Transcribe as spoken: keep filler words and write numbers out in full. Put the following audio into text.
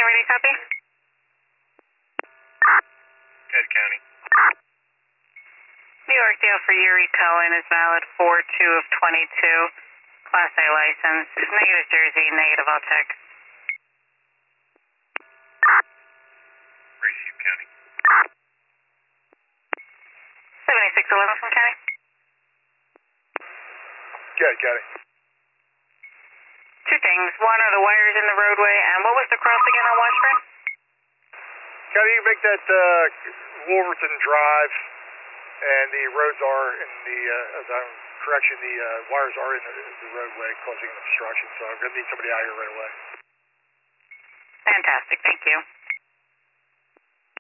do you copy? Ted County. New York deal for Yuri Cohen is valid four two of twenty-two. Class A license. Negative Jersey, negative all text. Receive County. seventy-six eleven from County. Ted County. Two things. One are the wires in the roadway, and what was the cross again on Washburn? County, you make that uh, Wolverton Drive, and the roads are in the, uh, as I'm correction, the uh, wires are in the, the roadway causing an obstruction, so I'm going to need somebody out here right away. Fantastic. Thank you.